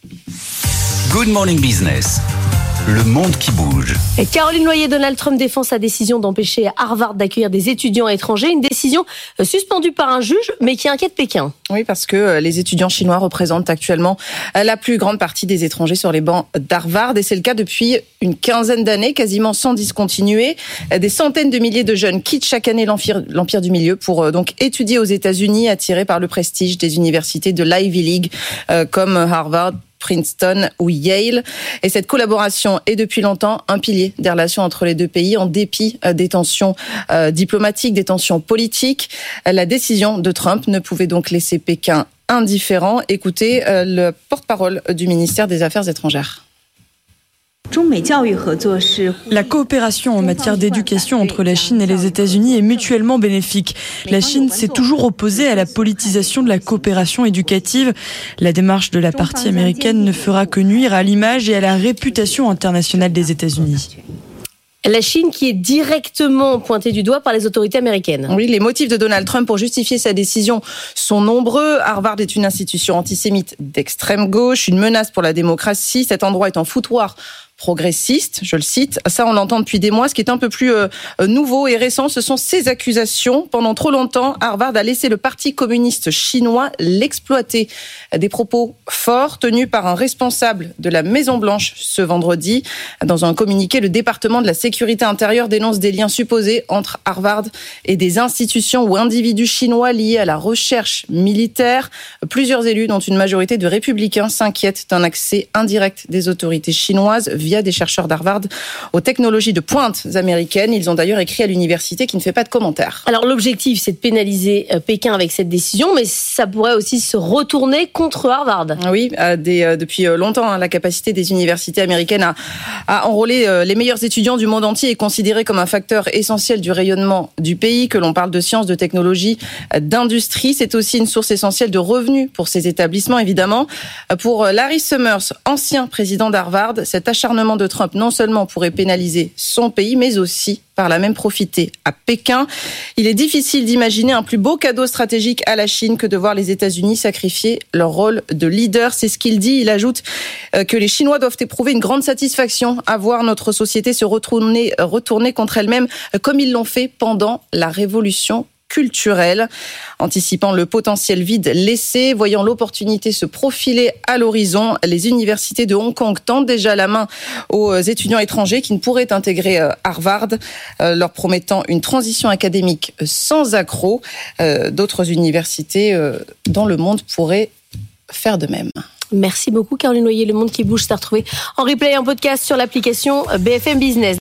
Good Morning Business. Le monde qui bouge. Et Caroline Noyer, Donald Trump défend sa décision d'empêcher Harvard d'accueillir des étudiants étrangers. Une décision suspendue par un juge, mais qui inquiète Pékin. Oui, parce que les étudiants chinois représentent actuellement la plus grande partie des étrangers sur les bancs d'Harvard. Et c'est le cas depuis une quinzaine d'années, quasiment sans discontinuer. Des centaines de milliers de jeunes quittent chaque année l'Empire du Milieu pour donc étudier aux États-Unis, attirés par le prestige des universités de l'Ivy League, comme Harvard, Princeton ou Yale. Et cette collaboration est depuis longtemps un pilier des relations entre les deux pays, en dépit des tensions diplomatiques, des tensions politiques. La décision de Trump ne pouvait donc laisser Pékin indifférent. Écoutez le porte-parole du ministère des Affaires étrangères. La coopération en matière d'éducation entre la Chine et les États-Unis est mutuellement bénéfique. La Chine s'est toujours opposée à la politisation de la coopération éducative. La démarche de la partie américaine ne fera que nuire à l'image et à la réputation internationale des États-Unis. La Chine qui est directement pointée du doigt par les autorités américaines. Oui, les motifs de Donald Trump pour justifier sa décision sont nombreux. Harvard est une institution antisémite d'extrême gauche, une menace pour la démocratie. Cet endroit est un foutoir progressiste, je le cite. Ça, on l'entend depuis des mois. Ce qui est un peu plus nouveau et récent, ce sont ces accusations. Pendant trop longtemps, Harvard a laissé le Parti communiste chinois l'exploiter. Des propos forts tenus par un responsable de la Maison-Blanche ce vendredi. Dans un communiqué, le département de la sécurité intérieure dénonce des liens supposés entre Harvard et des institutions ou individus chinois liés à la recherche militaire. Plusieurs élus, dont une majorité de républicains, s'inquiètent d'un accès indirect des autorités chinoises via des chercheurs d'Harvard aux technologies de pointe américaines. Ils ont d'ailleurs écrit à l'université qui ne fait pas de commentaires. Alors l'objectif, c'est de pénaliser Pékin avec cette décision, mais ça pourrait aussi se retourner contre Harvard. Oui, depuis longtemps, la capacité des universités américaines à enrôler les meilleurs étudiants du monde entier est considérée comme un facteur essentiel du rayonnement du pays. Que l'on parle de sciences, de technologie, d'industrie, c'est aussi une source essentielle de revenus pour ces établissements, évidemment. Pour Larry Summers, ancien président d'Harvard, cet acharnement de Trump non seulement pourrait pénaliser son pays, mais aussi par là même profiter à Pékin. Il est difficile d'imaginer un plus beau cadeau stratégique à la Chine que de voir les États-Unis sacrifier leur rôle de leader. C'est ce qu'il dit. Il ajoute que les Chinois doivent éprouver une grande satisfaction à voir notre société se retourner contre elle-même comme ils l'ont fait pendant la Révolution culturelle. Anticipant le potentiel vide laissé, voyant l'opportunité se profiler à l'horizon, les universités de Hong Kong tendent déjà la main aux étudiants étrangers qui ne pourraient intégrer Harvard, leur promettant une transition académique sans accroc. D'autres universités dans le monde pourraient faire de même. Merci beaucoup Caroline Noyer. Le monde qui bouge, c'est à retrouver en replay et en podcast sur l'application BFM Business.